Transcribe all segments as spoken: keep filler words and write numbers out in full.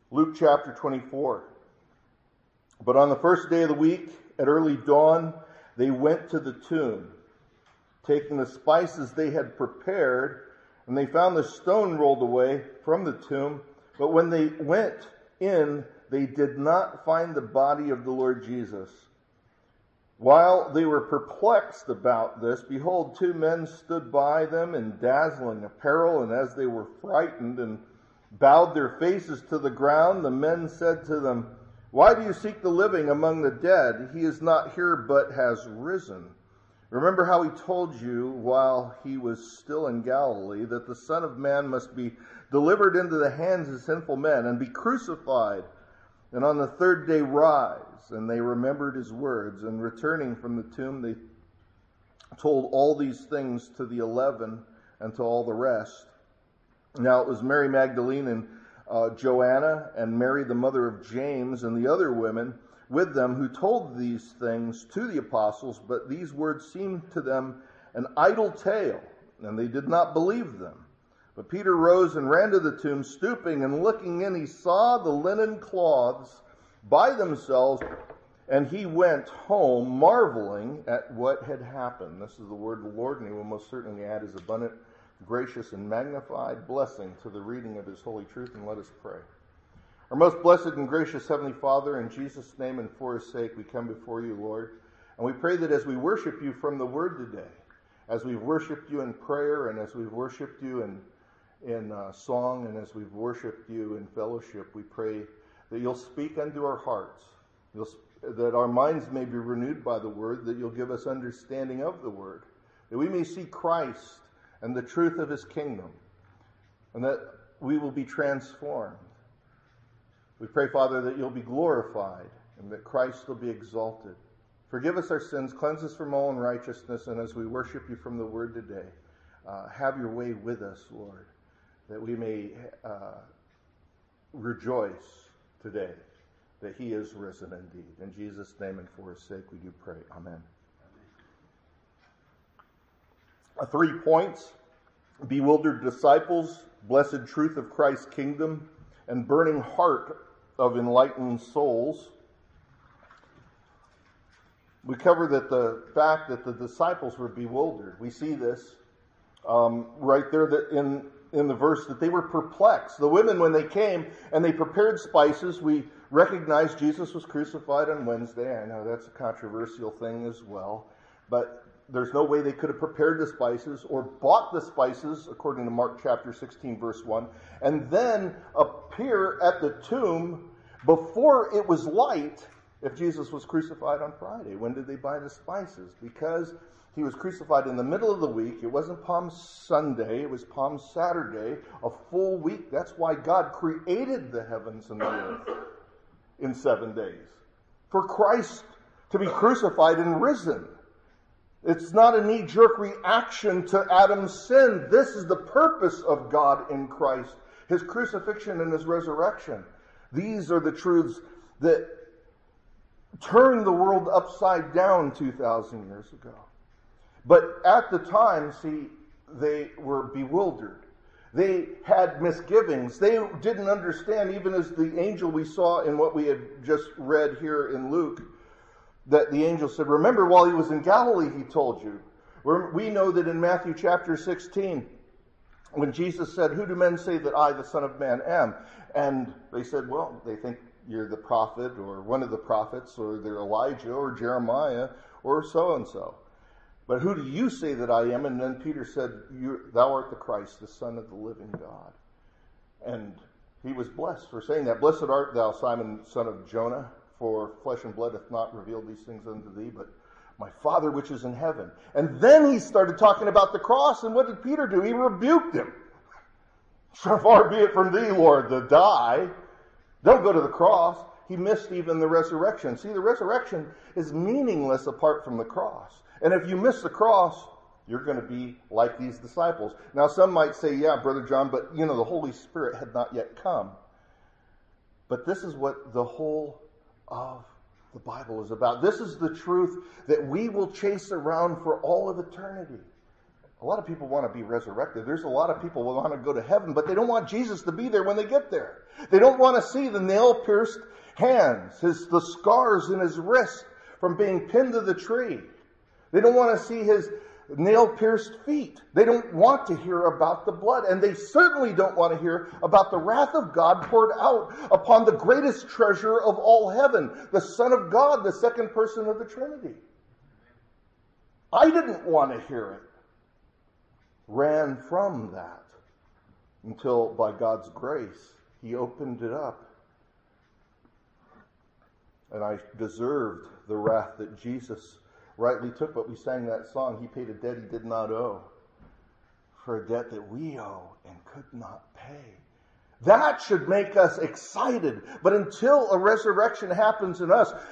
Luke chapter twenty-four. But on the first day of the week, at early dawn, they went to the tomb, taking the spices they had prepared, and they found the stone rolled away from the tomb. But when they went in, they did not find the body of the Lord Jesus. While they were perplexed about this, behold, two men stood by them in dazzling apparel, and as they were frightened and bowed their faces to the ground, the men said to them, "Why do you seek the living among the dead? He is not here, but has risen. Remember how he told you while he was still in Galilee that the Son of Man must be delivered into the hands of sinful men and be crucified, and on the third day rise." And they remembered his words, and returning from the tomb, they told all these things to the eleven and to all the rest. Now it was Mary Magdalene and uh, Joanna and Mary the mother of James and the other women with them who told these things to the apostles, but these words seemed to them an idle tale, and they did not believe them. But Peter rose and ran to the tomb, stooping and looking in, he saw the linen cloths by themselves, and he went home marveling at what had happened. This is the word of the Lord, and he will most certainly add his abundant, gracious, and magnified blessing to the reading of his holy truth. And let us pray. Our most blessed and gracious Heavenly Father, in Jesus' name and for his sake, we come before you, Lord. And we pray that as we worship you from the word today, as we've worshiped you in prayer, and as we've worshiped you in, in uh, song, and as we've worshiped you in fellowship, we pray that you'll speak unto our hearts, you'll, that our minds may be renewed by the word, that you'll give us understanding of the word, that we may see Christ and the truth of his kingdom, and that we will be transformed. We pray, Father, that you'll be glorified and that Christ will be exalted. Forgive us our sins, cleanse us from all unrighteousness, and as we worship you from the word today, uh, have your way with us, Lord, that we may uh, rejoice today that he is risen indeed. In Jesus' name and for his sake we do pray. Amen. Uh, three points: bewildered disciples, blessed truth of Christ's kingdom, and burning heart of enlightened souls. We cover that the fact that the disciples were bewildered. We see this um, right there that in in the verse that they were perplexed. The women, when they came and they prepared spices, we recognize Jesus was crucified on Wednesday. I know that's a controversial thing as well, but there's no way they could have prepared the spices or bought the spices, according to Mark chapter sixteen, verse one, and then appear at the tomb before it was light if Jesus was crucified on Friday. When did they buy the spices? Because he was crucified in the middle of the week. It wasn't Palm Sunday. It was Palm Saturday, a full week. That's why God created the heavens and the earth in seven days. For Christ to be crucified and risen. It's not a knee-jerk reaction to Adam's sin. This is the purpose of God in Christ, his crucifixion and his resurrection. These are the truths that turned the world upside down two thousand years ago. But at the time, see, they were bewildered. They had misgivings. They didn't understand, even as the angel we saw in what we had just read here in Luke, that the angel said, remember, while he was in Galilee, he told you. We know that in Matthew chapter sixteen, when Jesus said, who do men say that I, the Son of Man, am? And they said, well, they think you're the prophet or one of the prophets, or they're Elijah or Jeremiah or so-and-so. But who do you say that I am? And then Peter said, you, thou art the Christ, the Son of the living God. And he was blessed for saying that. Blessed art thou, Simon, son of Jonah, for flesh and blood hath not revealed these things unto thee, but my Father which is in heaven. And then he started talking about the cross, and what did Peter do? He rebuked him. So far be it from thee, Lord, to die. Don't go to the cross. He missed even the resurrection. See, the resurrection is meaningless apart from the cross. And if you miss the cross, you're going to be like these disciples. Now, some might say, yeah, Brother John, but, you know, the Holy Spirit had not yet come. But this is what the whole of the Bible is about. This is the truth that we will chase around for all of eternity. A lot of people want to be resurrected. There's a lot of people who want to go to heaven, but they don't want Jesus to be there when they get there. They don't want to see the nail-pierced hands, his, the scars in his wrist from being pinned to the tree. They don't want to see his nail-pierced feet. They don't want to hear about the blood. And they certainly don't want to hear about the wrath of God poured out upon the greatest treasure of all heaven, the Son of God, the second person of the Trinity. I didn't want to hear it. Ran from that until, by God's grace, he opened it up. And I deserved the wrath that Jesus rightly took, but we sang that song, he paid a debt he did not owe, for a debt that we owe and could not pay. That should make us excited. But until a resurrection happens in us,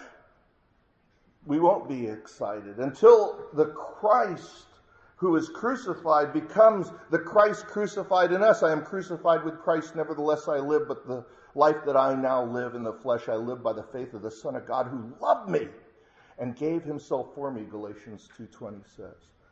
we won't be excited. Until the Christ who is crucified becomes the Christ crucified in us. I am crucified with Christ, nevertheless I live, but the life that I now live in the flesh, I live by the faith of the Son of God who loved me and gave himself for me, Galatians two twenty says.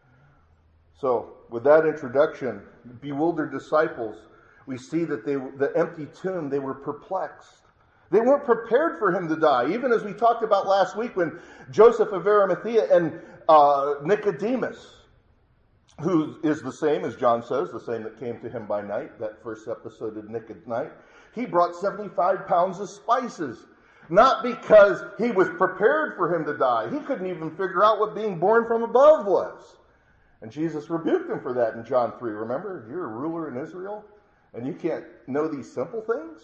So, with that introduction, bewildered disciples, we see that they, the empty tomb, they were perplexed. They weren't prepared for him to die. Even as we talked about last week when Joseph of Arimathea and uh, Nicodemus, who is the same, as John says, the same that came to him by night, that first episode of Nick at Night, he brought seventy-five pounds of spices. Not because he was prepared for him to die. He couldn't even figure out what being born from above was. And Jesus rebuked him for that in John three. Remember, you're a ruler in Israel, and you can't know these simple things?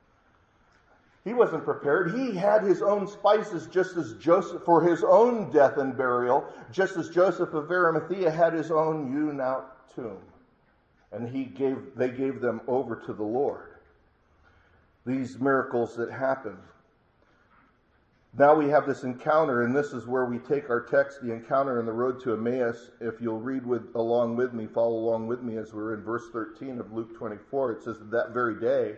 He wasn't prepared. He had his own spices just as Joseph, for his own death and burial, just as Joseph of Arimathea had his own hewn-out tomb. And he gave, they gave them over to the Lord. These miracles that happened. Now we have this encounter, and this is where we take our text, the encounter on the road to Emmaus. If you'll read with, along with me, follow along with me as we're in verse thirteen of Luke twenty-four. It says that, that very day,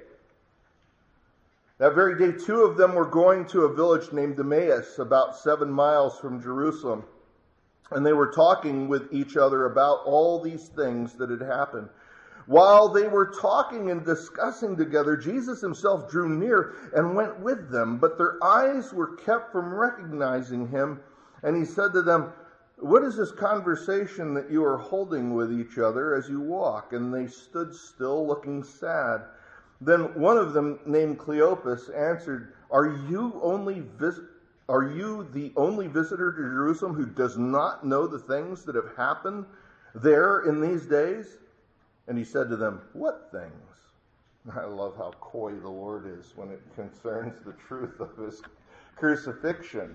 that very day, two of them were going to a village named Emmaus, about seven miles from Jerusalem. And they were talking with each other about all these things that had happened. While they were talking and discussing together, Jesus himself drew near and went with them, but their eyes were kept from recognizing him. And he said to them, "What is this conversation that you are holding with each other as you walk?" And they stood still, looking sad. Then one of them, named Cleopas, answered, "Are you only vis- Are you the only visitor to Jerusalem who does not know the things that have happened there in these days?" And he said to them, "What things?" I love how coy the Lord is when it concerns the truth of his crucifixion.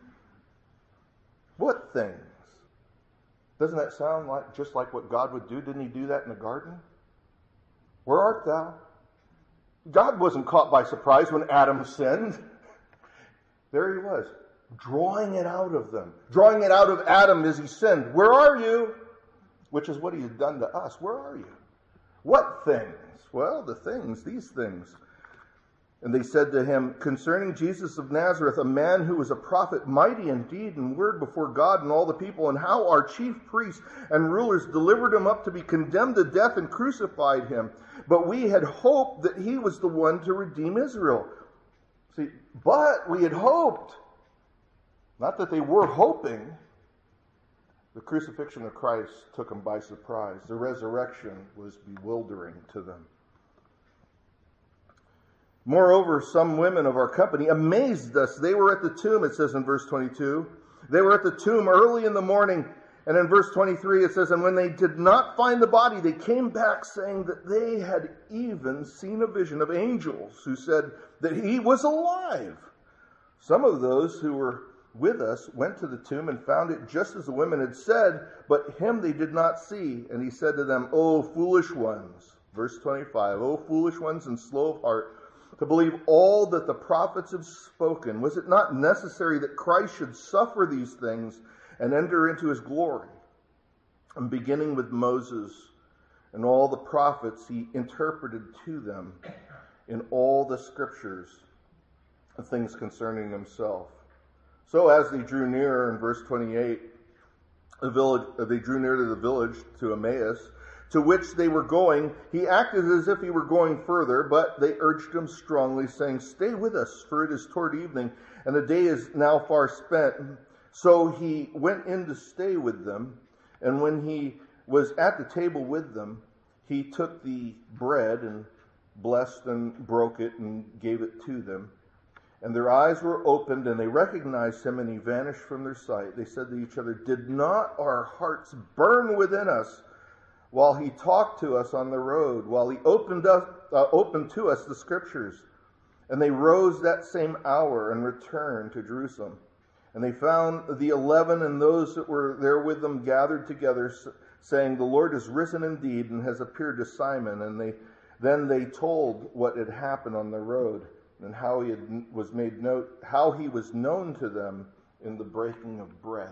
What things? Doesn't that sound like just like what God would do? Didn't he do that in the garden? Where art thou? God wasn't caught by surprise when Adam sinned. There he was, drawing it out of them, drawing it out of Adam as he sinned. Where are you? Which is what he had done to us. Where are you? What things? Well, the things, these things. And they said to him, "Concerning Jesus of Nazareth, a man who was a prophet, mighty in deed and word before God and all the people, and how our chief priests and rulers delivered him up to be condemned to death and crucified him. But we had hoped that he was the one to redeem Israel." See, but we had hoped. Not that they were hoping. The crucifixion of Christ took them by surprise. The resurrection was bewildering to them. Moreover, some women of our company amazed us. They were at the tomb, it says in verse twenty-two. They were at the tomb early in the morning. And in verse twenty-three it says, "And when they did not find the body, they came back saying that they had even seen a vision of angels who said that he was alive." Some of those who were with us went to the tomb and found it just as the women had said, but him they did not see. And he said to them, "O foolish ones," verse twenty-five, "O foolish ones and slow of heart, to believe all that the prophets have spoken. Was it not necessary that Christ should suffer these things and enter into his glory?" And beginning with Moses and all the prophets, he interpreted to them in all the scriptures the things concerning himself. So as they drew nearer, in verse twenty-eight, the village, they drew near to the village, to Emmaus, to which they were going. He acted as if he were going further, but they urged him strongly, saying, "Stay with us, for it is toward evening, and the day is now far spent." So he went in to stay with them, and when he was at the table with them, he took the bread and blessed and broke it and gave it to them. And their eyes were opened, and they recognized him, and he vanished from their sight. They said to each other, "Did not our hearts burn within us while he talked to us on the road, while he opened up, uh, opened to us the Scriptures?" And they rose that same hour and returned to Jerusalem. And they found the eleven and those that were there with them gathered together, saying, "The Lord is risen indeed and has appeared to Simon." And they then they told what had happened on the road, and how he had, was made note, how he was known to them in the breaking of bread.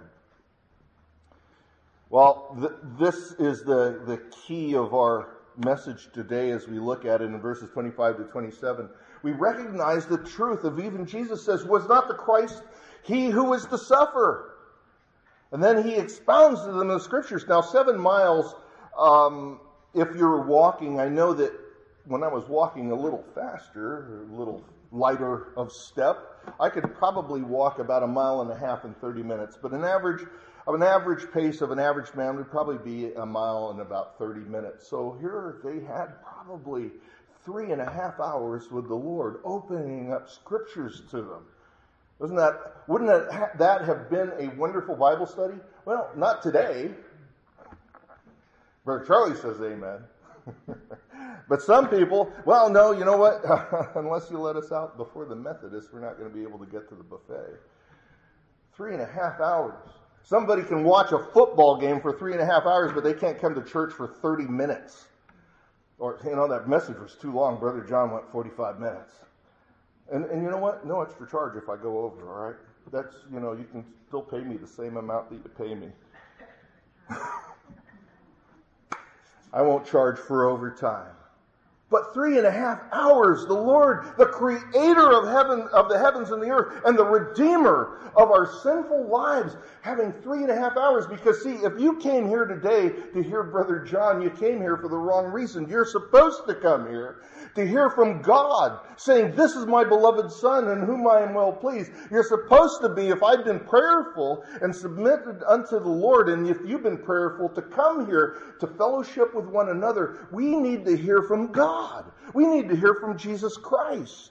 Well, th- this is the, the key of our message today as we look at it in verses twenty-five to twenty-seven. We recognize the truth of even Jesus says, "Was not the Christ he who is to suffer?" And then he expounds to them in the Scriptures. Now, seven miles, um, if you're walking, I know that when I was walking a little faster, a little lighter of step, I could probably walk about a mile and a half in thirty minutes. But an average, an average pace of an average man would probably be a mile in about thirty minutes. So here they had probably three and a half hours with the Lord, opening up Scriptures to them. Wasn't that, wouldn't that, that have been a wonderful Bible study? Well, not today. Brother Charlie says amen. But some people, well, no, you know what? Unless you let us out before the Methodists, we're not going to be able to get to the buffet. Three and a half hours. Somebody can watch a football game for three and a half hours, but they can't come to church for thirty minutes. Or, you know, that message was too long. Brother John went forty-five minutes. And, and you know what? No extra charge if I go over, all right? That's, you know, you can still pay me the same amount that you pay me. I won't charge for overtime. But three and a half hours, the Lord, the creator of heaven, of the heavens and the earth, and the redeemer of our sinful lives, having three and a half hours. Because see, if you came here today to hear Brother John, you came here for the wrong reason. You're supposed to come here to hear from God, saying, "This is my beloved Son in whom I am well pleased." You're supposed to be, if I've been prayerful and submitted unto the Lord, and if you've been prayerful, to come here to fellowship with one another. We need to hear from God. We need to hear from Jesus Christ.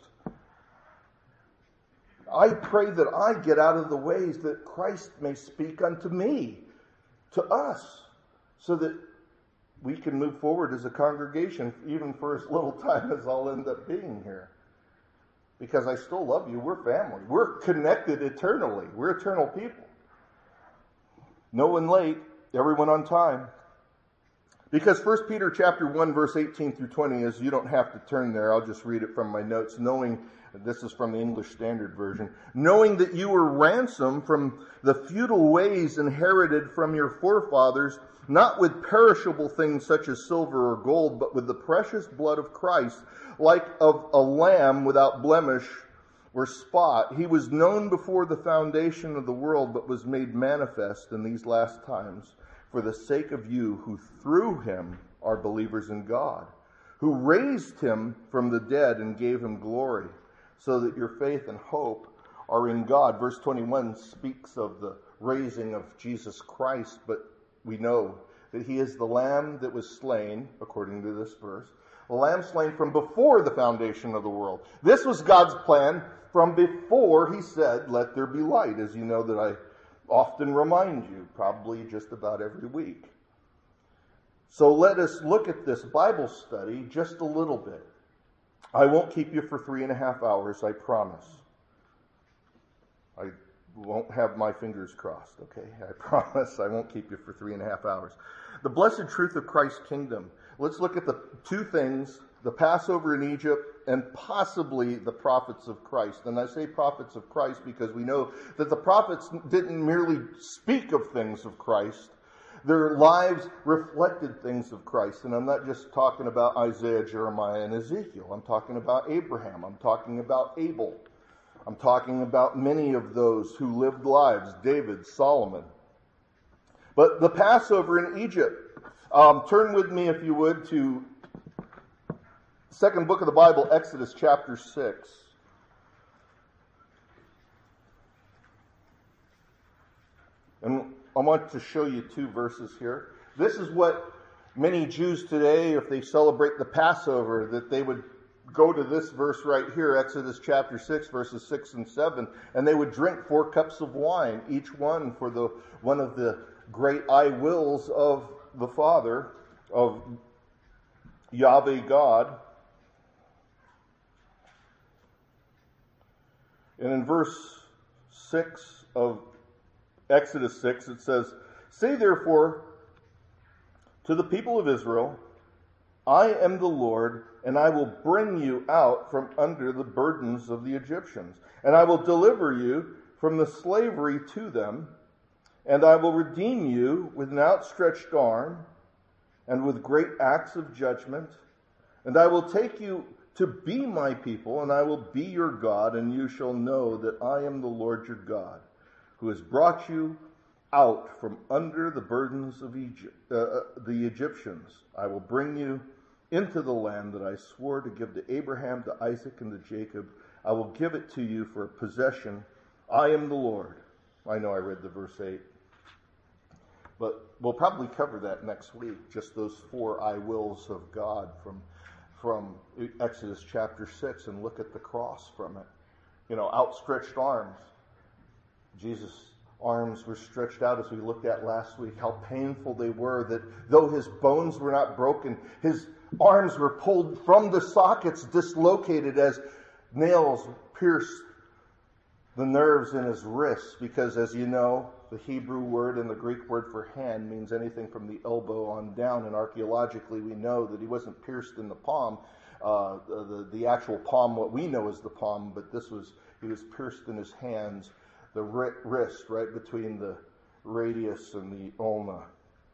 I pray that I get out of the ways that Christ may speak unto me, to us, so that we can move forward as a congregation, even for as little time as I'll end up being here. Because I still love you. We're family. We're connected eternally. We're eternal people. No one late, everyone on time. Because First Peter chapter one, verse eighteen through twenty is, you don't have to turn there, I'll just read it from my notes, knowing, this is from the English Standard Version, knowing that you were ransomed from the futile ways inherited from your forefathers, not with perishable things such as silver or gold, but with the precious blood of Christ, like of a lamb without blemish or spot. He was known before the foundation of the world, but was made manifest in these last times for the sake of you who through him are believers in God, who raised him from the dead and gave him glory, so that your faith and hope are in God. Verse twenty-one speaks of the raising of Jesus Christ, but we know that he is the lamb that was slain, according to this verse, the lamb slain from before the foundation of the world. This was God's plan from before he said, "Let there be light," as you know that I often remind you, probably just about every week. So let us look at this Bible study just a little bit. I won't keep you for three and a half hours, I promise. I won't have my fingers crossed, okay? I promise I won't keep you for three and a half hours. The blessed truth of Christ's kingdom. Let's look at the two things, the Passover in Egypt and possibly the prophets of Christ. And I say prophets of Christ because we know that the prophets didn't merely speak of things of Christ. Their lives reflected things of Christ. And I'm not just talking about Isaiah, Jeremiah, and Ezekiel. I'm talking about Abraham. I'm talking about Abel. I'm talking about many of those who lived lives, David, Solomon. But the Passover in Egypt. Um, turn with me, if you would, to second book of the Bible, Exodus chapter six. And I want to show you two verses here. This is what many Jews today, if they celebrate the Passover, that they would go to this verse right here, Exodus chapter six, verses six and seven, and they would drink four cups of wine, each one for the one of the great I wills of the Father, of Yahweh God. And in verse six of Exodus six, it says, "Say therefore to the people of Israel, I am the Lord, and I will bring you out from under the burdens of the Egyptians, and I will deliver you from the slavery to them, and I will redeem you with an outstretched arm and with great acts of judgment, and I will take you to be my people, and I will be your God, and you shall know that I am the Lord your God, who has brought you out from under the burdens of Egypt, uh, the Egyptians. I will bring you into the land that I swore to give to Abraham, to Isaac, and to Jacob. I will give it to you for a possession. I am the Lord." I know I read the verse eight. But we'll probably cover that next week, just those four I wills of God from, from Exodus chapter six, and look at the cross from it. You know, outstretched arms. Jesus' arms were stretched out, as we looked at last week, how painful they were, that though his bones were not broken, his arms were pulled from the sockets, dislocated as nails pierced the nerves in his wrists, because, as you know, the Hebrew word and the Greek word for hand means anything from the elbow on down, and archaeologically we know that he wasn't pierced in the palm, uh, the, the actual palm, what we know as the palm, but this was, he was pierced in his hands, the wrist, right between the radius and the ulna.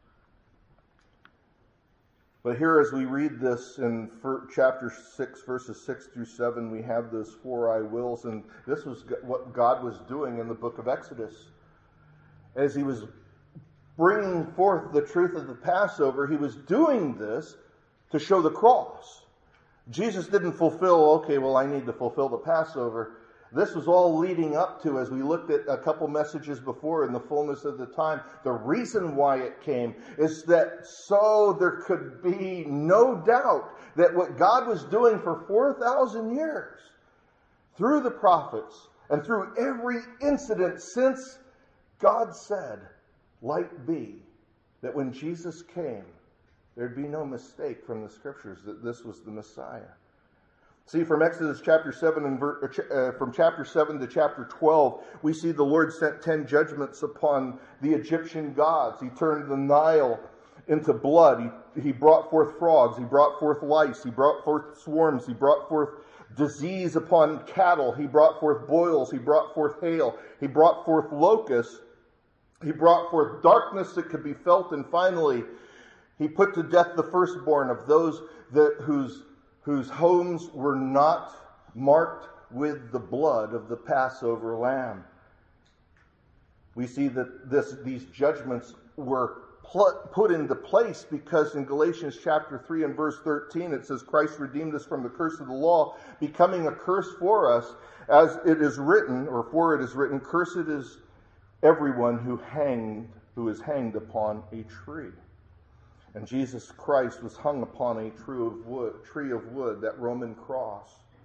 But here, as we read this in chapter six, verses six through seven, we have those four I wills, and this was what God was doing in the book of Exodus. As he was bringing forth the truth of the Passover, he was doing this to show the cross. Jesus didn't fulfill, okay, well, I need to fulfill the Passover. This was all leading up to, as we looked at a couple messages before, in the fullness of the time, the reason why it came is that so there could be no doubt that what God was doing for four thousand years, through the prophets and through every incident since God said, "Light be," that when Jesus came, there'd be no mistake from the scriptures that this was the Messiah. See, from Exodus chapter seven and uh, from chapter seven to chapter twelve, we see the Lord sent ten judgments upon the Egyptian gods. He turned the Nile into blood. He, he brought forth frogs. He brought forth lice. He brought forth swarms. He brought forth disease upon cattle. He brought forth boils. He brought forth hail. He brought forth locusts. He brought forth darkness that could be felt. And finally, he put to death the firstborn of those that whose whose homes were not marked with the blood of the Passover lamb. We see that this, these judgments were pl- put into place because in Galatians chapter three and verse thirteen, it says, "Christ redeemed us from the curse of the law, becoming a curse for us, as it is written," or for it is written, "Cursed is everyone who hanged, who is hanged upon a tree." And Jesus Christ was hung upon a tree of wood, tree of wood, that Roman cross.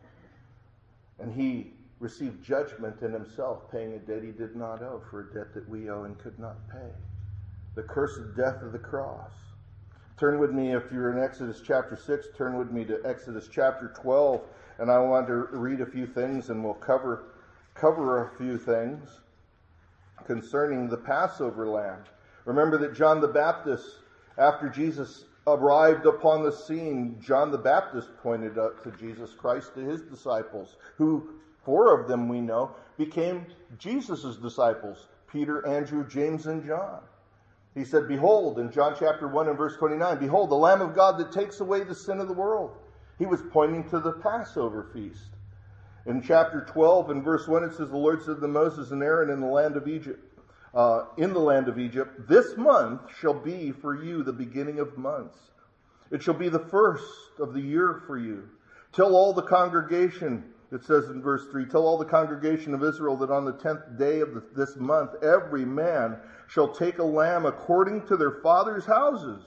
And he received judgment in himself, paying a debt he did not owe, for a debt that we owe and could not pay. The cursed death of the cross. Turn with me, if you're in Exodus chapter six, turn with me to Exodus chapter twelve. And I want to read a few things, and we'll cover, cover a few things concerning the Passover lamb. Remember that John the Baptist, after Jesus arrived upon the scene, John the Baptist pointed up to Jesus Christ to his disciples, who, four of them we know, became Jesus' disciples, Peter, Andrew, James, and John. He said, "Behold," in John chapter one and verse twenty-nine, "Behold, the Lamb of God that takes away the sin of the world." He was pointing to the Passover feast. In chapter twelve and verse one, it says, "The Lord said to Moses and Aaron in the land of Egypt, uh, in the land of Egypt, this month shall be for you the beginning of months. It shall be the first of the year for you. Tell all the congregation, it says in verse three, tell all the congregation of Israel that on the tenth day of the, this month, every man shall take a lamb according to their father's houses.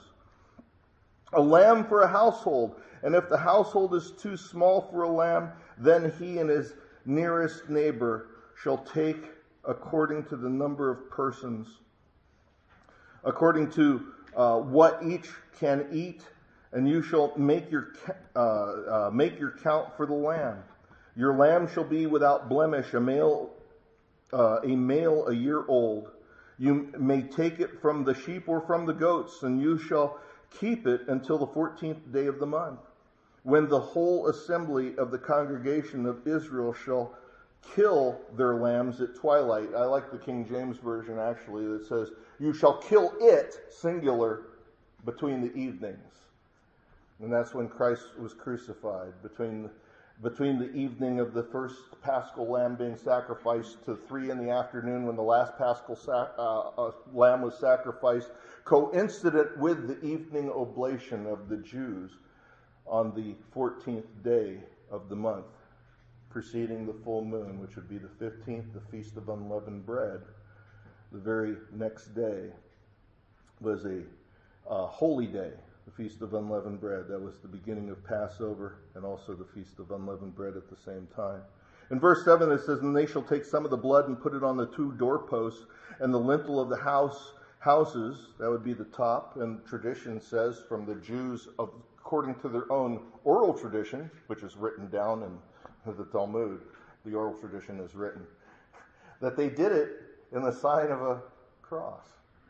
A lamb for a household. And if the household is too small for a lamb, then he and his nearest neighbor shall take according to the number of persons, according to uh, what each can eat, and you shall make your uh, uh, make your count for the lamb. Your lamb shall be without blemish, a male, uh, a male a year old. You may take it from the sheep or from the goats, and you shall keep it until the fourteenth day of the month, when the whole assembly of the congregation of Israel shall kill their lambs at twilight. I like the King James Version, actually, that says, you shall kill it, singular, between the evenings. And that's when Christ was crucified, between, between the evening of the first paschal lamb being sacrificed to three in the afternoon when the last paschal sac- uh, uh, lamb was sacrificed, coincident with the evening oblation of the Jews on the fourteenth day of the month, preceding the full moon, which would be the fifteenth, the Feast of Unleavened Bread. The very next day was a uh, holy day, the Feast of Unleavened Bread. That was the beginning of Passover and also the Feast of Unleavened Bread at the same time. In verse seven it says, and they shall take some of the blood and put it on the two doorposts and the lintel of the house houses, that would be the top, and tradition says from the Jews, of, according to their own oral tradition, which is written down in the Talmud, the oral tradition is written, that they did it in the sign of a cross.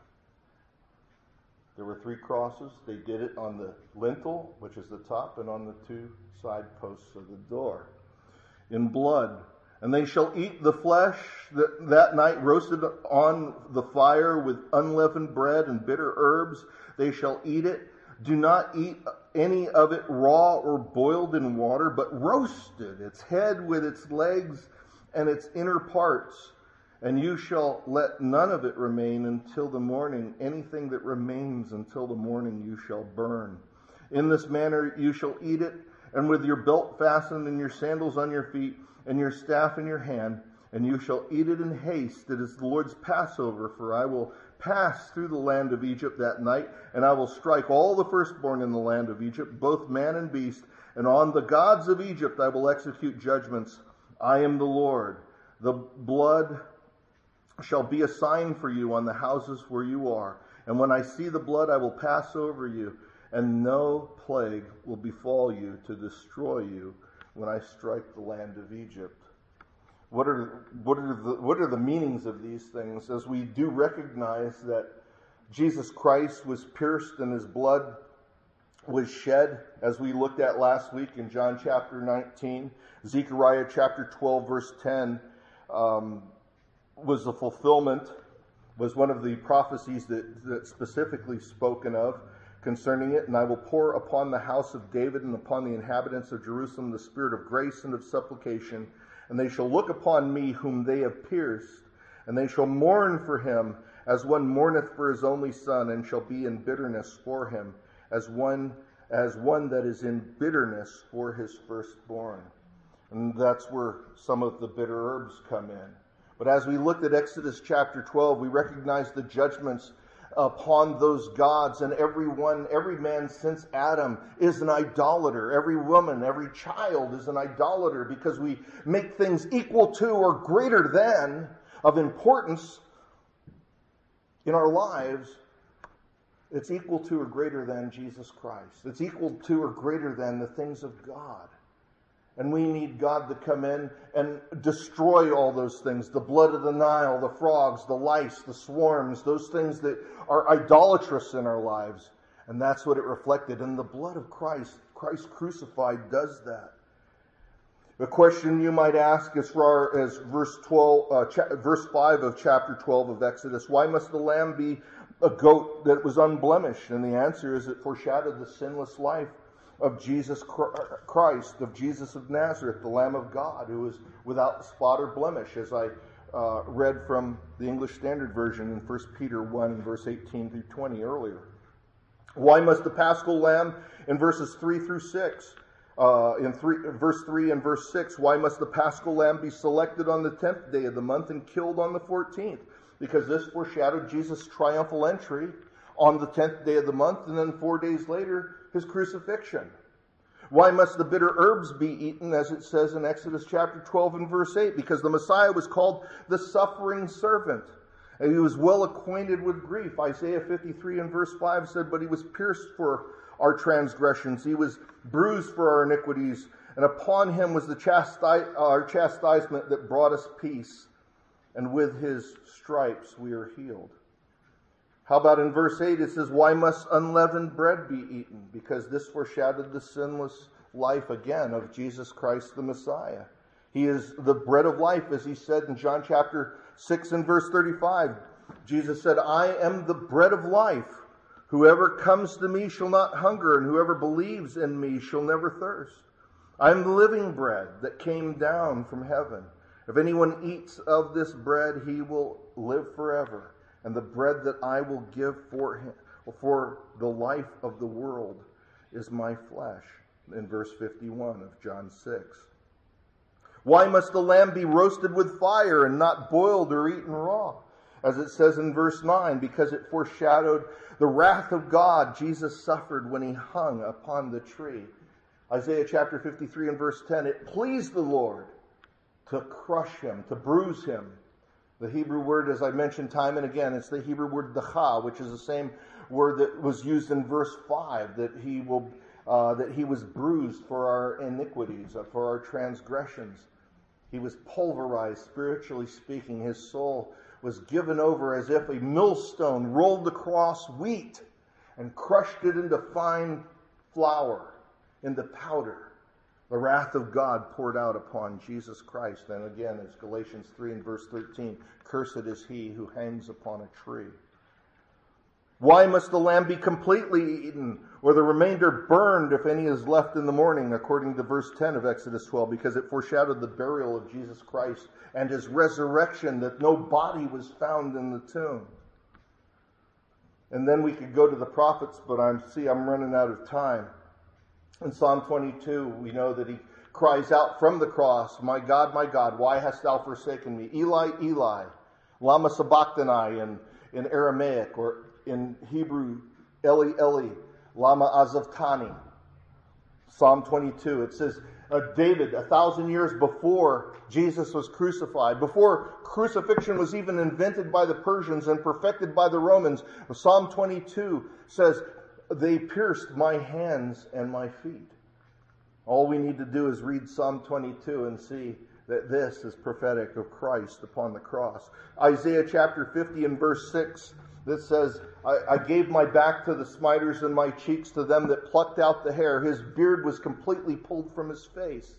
There were three crosses. They did it on the lintel, which is the top, and on the two side posts of the door, in blood. And they shall eat the flesh that, that night roasted on the fire with unleavened bread and bitter herbs. They shall eat it. Do not eat any of it raw or boiled in water, but roasted, its head with its legs and its inner parts. And you shall let none of it remain until the morning. Anything that remains until the morning you shall burn. In this manner you shall eat it, and with your belt fastened and your sandals on your feet, and your staff in your hand, and you shall eat it in haste. It is the Lord's Passover, for I will pass through the land of Egypt that night, and I will strike all the firstborn in the land of Egypt, both man and beast, and on the gods of Egypt I will execute judgments. I am the Lord. The blood shall be a sign for you on the houses where you are, and when I see the blood I will pass over you, and no plague will befall you to destroy you when I strike the land of Egypt. What are, what are the, what are the meanings of these things? As we do recognize that Jesus Christ was pierced and his blood was shed, as we looked at last week in John chapter nineteen, Zechariah chapter twelve verse ten um, was the fulfillment, was one of the prophecies that, that specifically spoken of concerning it. And I will pour upon the house of David and upon the inhabitants of Jerusalem the spirit of grace and of supplication, and they shall look upon me whom they have pierced, and they shall mourn for him as one mourneth for his only son, and shall be in bitterness for him as one as one that is in bitterness for his firstborn. And that's where some of the bitter herbs come in. But as we looked at Exodus chapter twelve, we recognize the judgments upon those gods, and everyone, every man since Adam is an idolater. Every woman, every child is an idolater, because we make things equal to or greater than of importance in our lives. It's equal to or greater than Jesus Christ. It's equal to or greater than the things of God. And we need God to come in and destroy all those things. The blood of the Nile, the frogs, the lice, the swarms, those things that are idolatrous in our lives. And that's what it reflected. And the blood of Christ, Christ crucified, does that. The question you might ask as far as verse twelve, uh, cha- verse five of chapter twelve of Exodus, why must the lamb be a goat that was unblemished? And the answer is it foreshadowed the sinless life of Jesus Christ, of Jesus of Nazareth, the Lamb of God, who is without spot or blemish, as I uh, read from the English Standard Version in First Peter one and verse eighteen through twenty earlier. Why must the Paschal lamb in verses three through six, uh, in three, verse three and verse six, why must the Paschal lamb be selected on the tenth day of the month and killed on the fourteenth? Because this foreshadowed Jesus' triumphal entry on the tenth day of the month, and then four days later, his crucifixion. Why must the bitter herbs be eaten, as it says in Exodus chapter twelve and verse eight? Because the Messiah was called the suffering servant, and he was well acquainted with grief. Isaiah fifty-three and verse five said, but he was pierced for our transgressions, he was bruised for our iniquities, and upon him was the chasti- our chastisement that brought us peace, and with his stripes we are healed. How about in verse eight, it says, why must unleavened bread be eaten? Because this foreshadowed the sinless life again of Jesus Christ the Messiah. He is the bread of life, as he said in John chapter six and verse thirty-five. Jesus said, I am the bread of life. Whoever comes to me shall not hunger, and whoever believes in me shall never thirst. I am the living bread that came down from heaven. If anyone eats of this bread, he will live forever. And the bread that I will give for him, for the life of the world is my flesh. In verse fifty-one of John six. Why must the lamb be roasted with fire and not boiled or eaten raw? As it says in verse nine, because it foreshadowed the wrath of God Jesus suffered when he hung upon the tree. Isaiah chapter fifty-three and verse ten, it pleased the Lord to crush him, to bruise him. The Hebrew word, as I mentioned time and again, it's the Hebrew word dacha, which is the same word that was used in verse five, that he will, uh, that he was bruised for our iniquities, uh, for our transgressions. He was pulverized, spiritually speaking. His soul was given over as if a millstone rolled across wheat and crushed it into fine flour, into powder. The wrath of God poured out upon Jesus Christ. And again, as Galatians three and verse thirteen, cursed is he who hangs upon a tree. Why must the lamb be completely eaten, or the remainder burned if any is left in the morning, according to verse ten of Exodus twelve? Because it foreshadowed the burial of Jesus Christ and his resurrection, that no body was found in the tomb. And then we could go to the prophets, but I see I'm running out of time. In Psalm twenty-two, we know that he cries out from the cross, my God, my God, why hast thou forsaken me? Eli, Eli, lama sabachthani in, in Aramaic, or in Hebrew, Eli, Eli, lama azavtani. Psalm twenty-two, it says, uh, David, a thousand years before Jesus was crucified, before crucifixion was even invented by the Persians and perfected by the Romans, Psalm twenty-two says, they pierced my hands and my feet. All we need to do is read Psalm twenty-two and see that this is prophetic of Christ upon the cross. Isaiah chapter fifty and verse six, that says, I, I gave my back to the smiters and my cheeks to them that plucked out the hair. His beard was completely pulled from his face.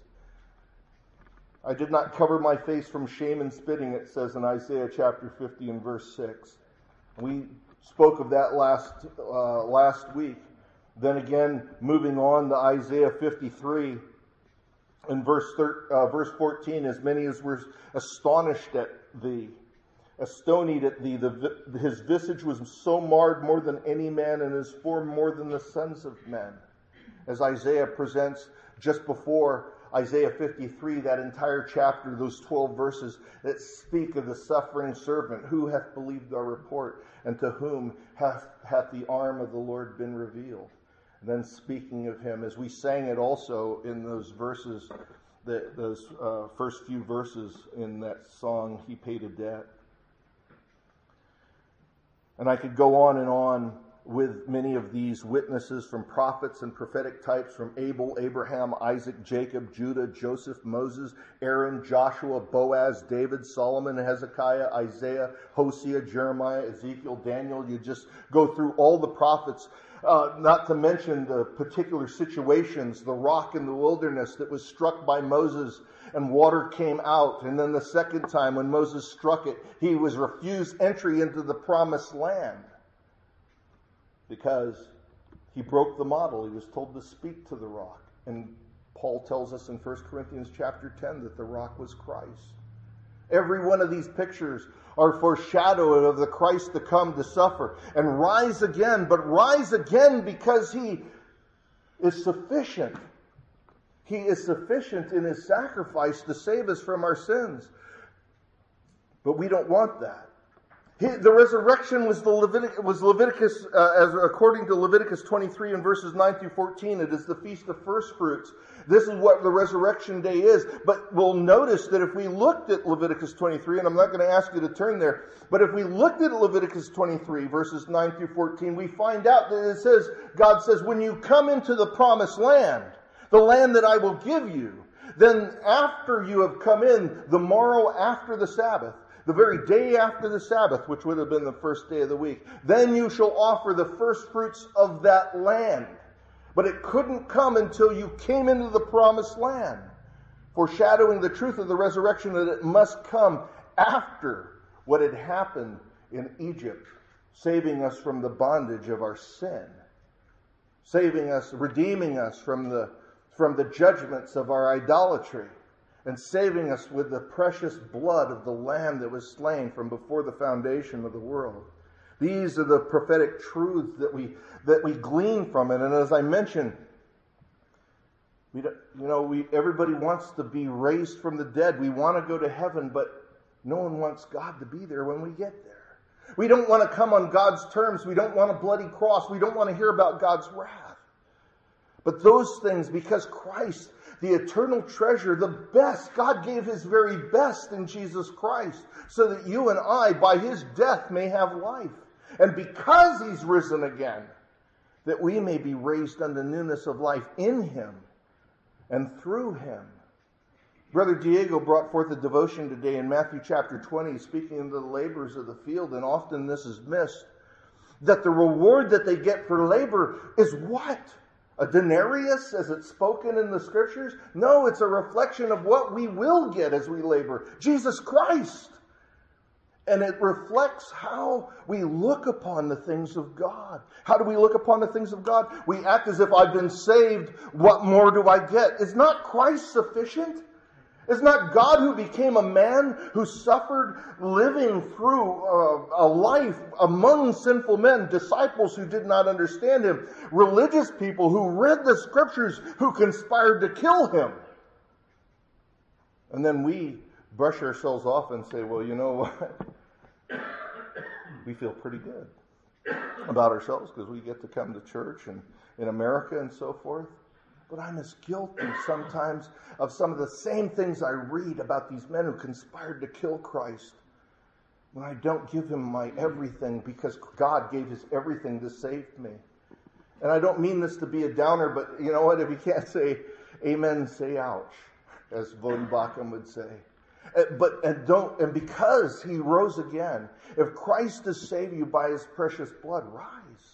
I did not cover my face from shame and spitting, it says in Isaiah chapter fifty and verse six. We spoke of that last uh, last week. Then again, moving on to Isaiah fifty-three, in verse thir- uh, verse fourteen, as many as were astonished at thee, astonied at thee, the, his visage was so marred more than any man, and his form more than the sons of men. As Isaiah presents just before Isaiah fifty-three, that entire chapter, those twelve verses that speak of the suffering servant, who hath believed our report, and to whom hath, hath the arm of the Lord been revealed. And then speaking of him, as we sang it also in those verses, the, those uh, first few verses in that song, He Paid a Debt. And I could go on and on with many of these witnesses from prophets and prophetic types from Abel, Abraham, Isaac, Jacob, Judah, Joseph, Moses, Aaron, Joshua, Boaz, David, Solomon, Hezekiah, Isaiah, Hosea, Jeremiah, Ezekiel, Daniel. You just go through all the prophets, uh, not to mention the particular situations, the rock in the wilderness that was struck by Moses and water came out. And then the second time when Moses struck it, he was refused entry into the promised land, because he broke the model. He was told to speak to the rock. And Paul tells us in First Corinthians chapter ten that the rock was Christ. Every one of these pictures are foreshadowing of the Christ to come to suffer and rise again, but rise again because he is sufficient. He is sufficient in his sacrifice to save us from our sins. But we don't want that. He, the resurrection was the Levitic, was Leviticus, uh, as according to Leviticus twenty-three and verses nine through fourteen. It is the Feast of First Fruits. This is what the resurrection day is. But we'll notice that if we looked at Leviticus twenty-three, and I'm not going to ask you to turn there, but if we looked at Leviticus twenty-three, verses nine through fourteen, we find out that it says, God says, when you come into the promised land, the land that I will give you, then after you have come in, the morrow after the Sabbath, the very day after the Sabbath, which would have been the first day of the week, then you shall offer the first fruits of that land. But it couldn't come until you came into the promised land, foreshadowing the truth of the resurrection, that it must come after what had happened in Egypt, saving us from the bondage of our sin, saving us, redeeming us from the, from the judgments of our idolatry, and saving us with the precious blood of the Lamb that was slain from before the foundation of the world. These are the prophetic truths that we that we glean from it. And as I mentioned, we don't, you know, we everybody wants to be raised from the dead. We want to go to heaven, but no one wants God to be there when we get there. We don't want to come on God's terms. We don't want a bloody cross. We don't want to hear about God's wrath. But those things, because Christ, the eternal treasure, the best, God gave his very best in Jesus Christ, so that you and I, by his death, may have life. And because he's risen again, that we may be raised unto newness of life in him and through him. Brother Diego brought forth a devotion today in Matthew chapter twenty, speaking of the laborers of the field, and often this is missed, that the reward that they get for labor is what? A denarius, as it's spoken in the scriptures? No, it's a reflection of what we will get as we labor. Jesus Christ. And it reflects how we look upon the things of God. How do we look upon the things of God? We act as if I've been saved. What more do I get? Is not Christ sufficient? Is not God who became a man, who suffered living through a, a life among sinful men, disciples who did not understand him, religious people who read the scriptures, who conspired to kill him? And then we brush ourselves off and say, well, you know what? We feel pretty good about ourselves because we get to come to church and in America and so forth. But I'm as guilty sometimes of some of the same things I read about these men who conspired to kill Christ, when I don't give him my everything because God gave his everything to save me. And I don't mean this to be a downer, but you know what? If you can't say amen, say ouch, as Voddie Baucham would say. But and don't and because he rose again, if Christ has saved you by his precious blood, rise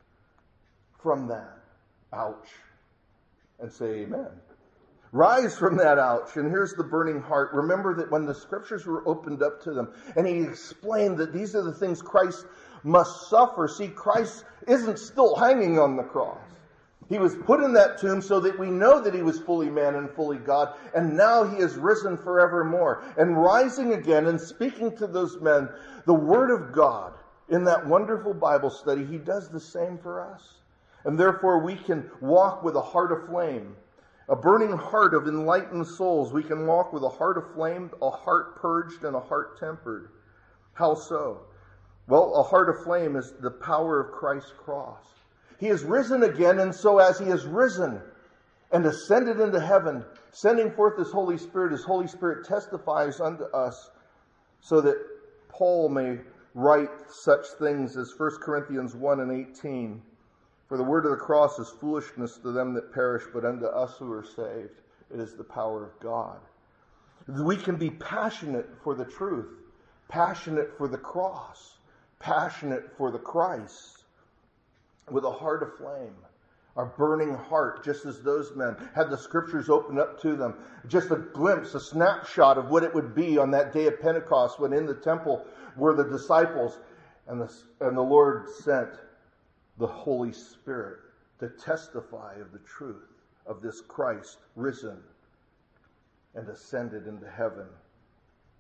from that ouch and say amen. Rise from that ouch. And here's the burning heart. Remember that when the scriptures were opened up to them, and he explained that these are the things Christ must suffer. See, Christ isn't still hanging on the cross. He was put in that tomb so that we know that he was fully man and fully God. And now he is risen forevermore. And rising again and speaking to those men the word of God in that wonderful Bible study, he does the same for us. And therefore we can walk with a heart aflame, a burning heart of enlightened souls. We can walk with a heart aflame, a heart purged, and a heart tempered. How so? Well, a heart aflame is the power of Christ's cross. He is risen again, and so as he is risen and ascended into heaven, sending forth his Holy Spirit, his Holy Spirit testifies unto us, so that Paul may write such things as First Corinthians one and eighteen. For the word of the cross is foolishness to them that perish, but unto us who are saved, it is the power of God. We can be passionate for the truth, passionate for the cross, passionate for the Christ, with a heart aflame, a burning heart, just as those men had the scriptures opened up to them. Just a glimpse, a snapshot of what it would be on that day of Pentecost, when in the temple were the disciples, and the, and the Lord sent the Holy Spirit to testify of the truth of this Christ risen and ascended into heaven.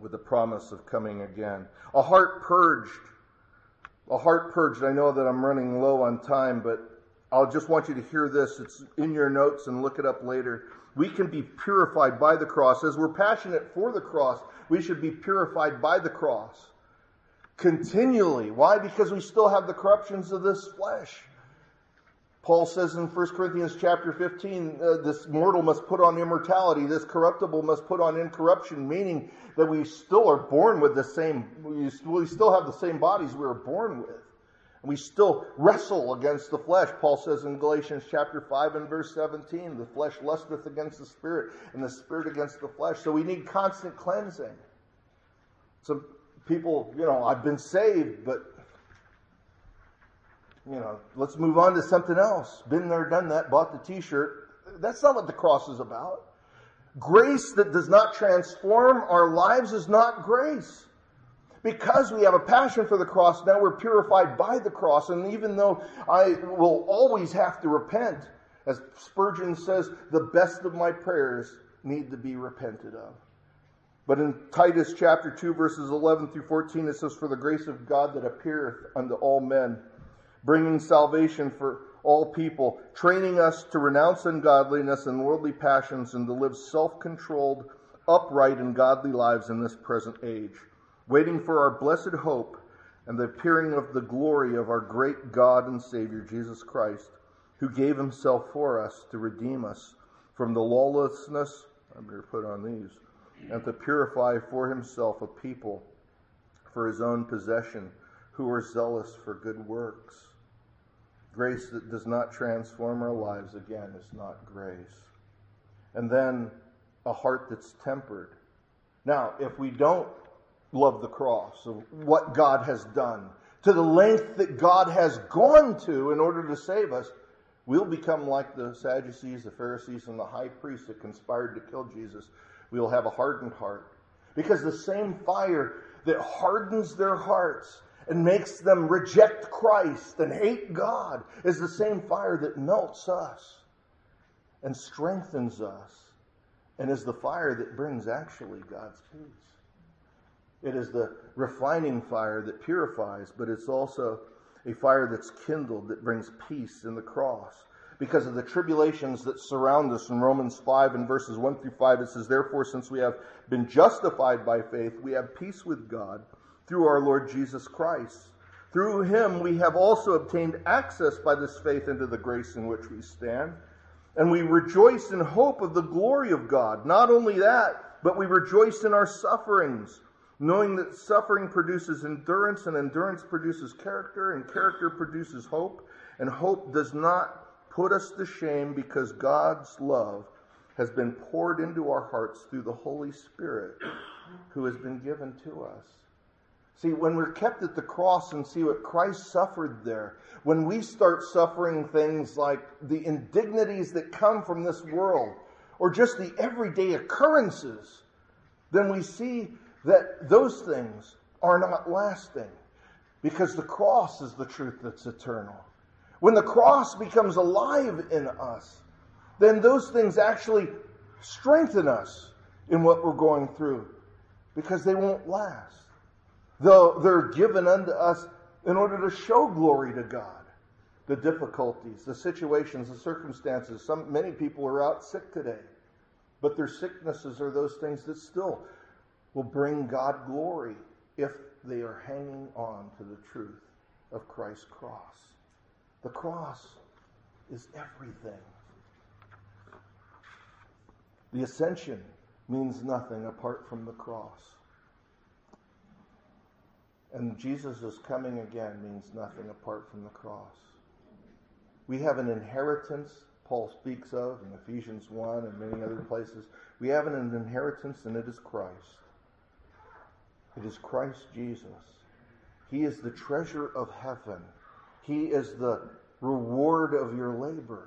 with the promise of coming again. A heart purged. A heart purged. I know that I'm running low on time, but I'll just want you to hear this. It's in your notes and look it up later. We can be purified by the cross. As we're passionate for the cross, we should be purified by the cross. Continually. Why? Because we still have the corruptions of this flesh. Paul says in First Corinthians chapter fifteen, uh, this mortal must put on immortality, this corruptible must put on incorruption, meaning that we still are born with the same, we still have the same bodies we were born with. And we still wrestle against the flesh. Paul says in Galatians chapter five and verse seventeen, the flesh lusteth against the spirit, and the spirit against the flesh. So we need constant cleansing. Some people, you know, I've been saved, but you know, let's move on to something else. Been there, done that, bought the t-shirt. That's not what the cross is about. Grace that does not transform our lives is not grace. Because we have a passion for the cross, now we're purified by the cross. And even though I will always have to repent, as Spurgeon says, the best of my prayers need to be repented of. But in Titus chapter two, verses eleven through fourteen, it says, for the grace of God that appeareth unto all men, bringing salvation for all people, training us to renounce ungodliness and worldly passions and to live self-controlled, upright, and godly lives in this present age, waiting for our blessed hope and the appearing of the glory of our great God and Savior, Jesus Christ, who gave himself for us to redeem us from the lawlessness, I better put on these, and to purify for himself a people for his own possession, who are zealous for good works. Grace that does not transform our lives, again, is not grace. And then a heart that's tempered. Now, if we don't love the cross, of what God has done, to the length that God has gone to in order to save us, we'll become like the Sadducees, the Pharisees, and the high priest that conspired to kill Jesus. We'll have a hardened heart. Because the same fire that hardens their hearts and makes them reject Christ and hate God is the same fire that melts us and strengthens us and is the fire that brings actually God's peace. It is the refining fire that purifies, but it's also a fire that's kindled that brings peace in the cross. Because of the tribulations that surround us in Romans five and verses one through five, it says, therefore, since we have been justified by faith, we have peace with God through our Lord Jesus Christ. Through him we have also obtained access by this faith into the grace in which we stand. And we rejoice in hope of the glory of God. Not only that, but we rejoice in our sufferings, knowing that suffering produces endurance, and endurance produces character, and character produces hope. And hope does not put us to shame, because God's love has been poured into our hearts through the Holy Spirit who has been given to us. See, when we're kept at the cross and see what Christ suffered there, when we start suffering things like the indignities that come from this world, or just the everyday occurrences, then we see that those things are not lasting, because the cross is the truth that's eternal. When the cross becomes alive in us, then those things actually strengthen us in what we're going through, because they won't last. Though they're given unto us in order to show glory to God. The difficulties, the situations, the circumstances. Some, many people are out sick today, but their sicknesses are those things that still will bring God glory if they are hanging on to the truth of Christ's cross. The cross is everything. The ascension means nothing apart from the cross. And Jesus' coming again means nothing apart from the cross. We have an inheritance, Paul speaks of in Ephesians one and many other places. We have an inheritance, and it is Christ. It is Christ Jesus. He is the treasure of heaven. He is the reward of your labor.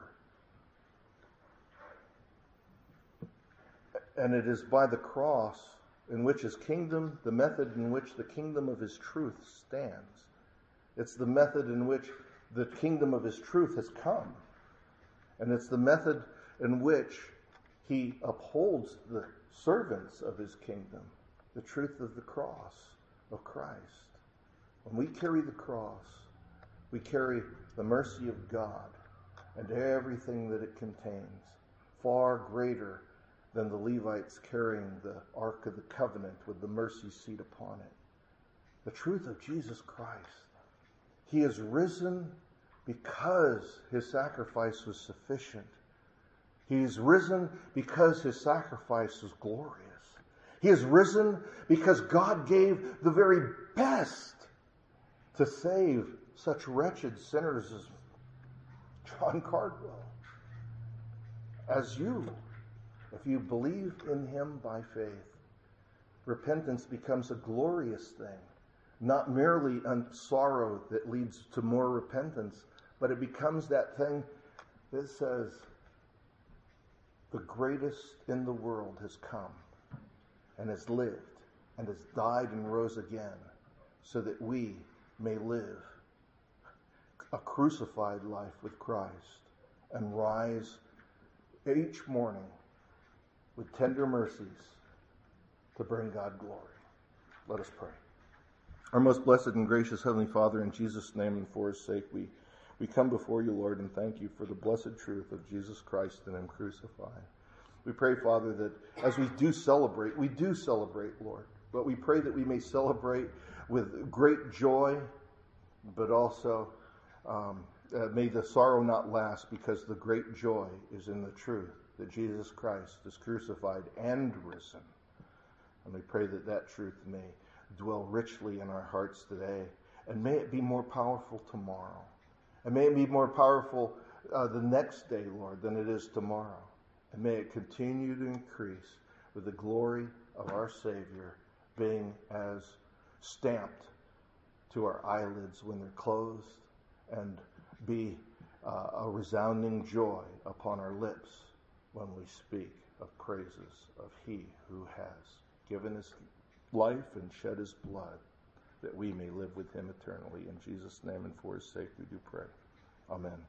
And it is by the cross in which his kingdom, the method in which the kingdom of his truth stands. It's the method in which the kingdom of his truth has come. And it's the method in which he upholds the servants of his kingdom. the truth of the cross of Christ. When we carry the cross, we carry the mercy of God and everything that it contains, far greater than the Levites carrying the Ark of the Covenant with the mercy seat upon it. The truth of Jesus Christ. He is risen because his sacrifice was sufficient. He is risen because his sacrifice was glorious. He is risen because God gave the very best to save such wretched sinners as John Cardwell, as you. If you believe in him by faith, repentance becomes a glorious thing, not merely a sorrow that leads to more repentance, but it becomes that thing that says, the greatest in the world has come and has lived and has died and rose again so that we may live a crucified life with Christ and rise each morning with tender mercies to bring God glory. Let us pray. Our most blessed and gracious Heavenly Father, in Jesus' name and for his sake, we, we come before you, Lord, and thank you for the blessed truth of Jesus Christ and him crucified. We pray, Father, that as we do celebrate, we do celebrate, Lord, but we pray that we may celebrate with great joy, but also um, uh, may the sorrow not last, because the great joy is in the truth that Jesus Christ is crucified and risen. And we pray that that truth may dwell richly in our hearts today, and may it be more powerful tomorrow. And may it be more powerful uh, the next day, Lord, than it is tomorrow. And may it continue to increase with the glory of our Savior being as stamped to our eyelids when they're closed, and be uh, a resounding joy upon our lips when we speak of praises of he who has given his life and shed his blood that we may live with him eternally. In Jesus' name and for his sake we do pray. Amen.